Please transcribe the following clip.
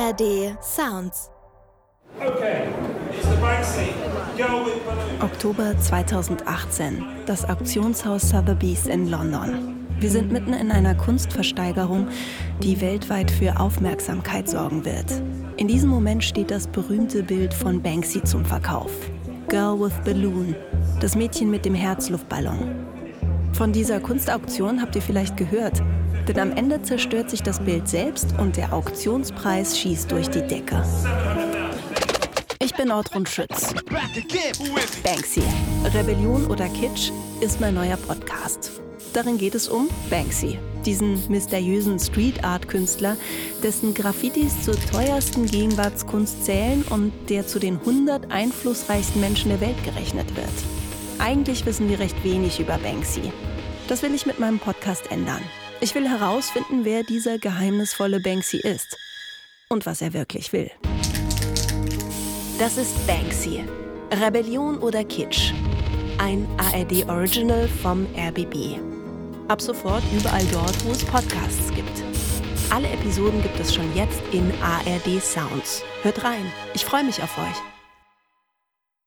ARD Sounds. Okay, it's the Banksy. Girl with balloon. Oktober 2018, das Auktionshaus Sotheby's in London. Wir sind mitten in einer Kunstversteigerung, die weltweit für Aufmerksamkeit sorgen wird. In diesem Moment steht das berühmte Bild von Banksy zum Verkauf. Girl with Balloon, das Mädchen mit dem Herzluftballon. Von dieser Kunstauktion habt ihr vielleicht gehört, denn am Ende zerstört sich das Bild selbst und der Auktionspreis schießt durch die Decke. Ich bin Ortrun Schütz. Banksy, Rebellion oder Kitsch ist mein neuer Podcast. Darin geht es um Banksy, diesen mysteriösen Street-Art-Künstler, dessen Graffitis zur teuersten Gegenwartskunst zählen und der zu den 100 einflussreichsten Menschen der Welt gerechnet wird. Eigentlich wissen wir recht wenig über Banksy. Das will ich mit meinem Podcast ändern. Ich will herausfinden, wer dieser geheimnisvolle Banksy ist und was er wirklich will. Das ist Banksy, Rebellion oder Kitsch. Ein ARD-Original vom RBB. Ab sofort überall dort, wo es Podcasts gibt. Alle Episoden gibt es schon jetzt in ARD Sounds. Hört rein, ich freue mich auf euch.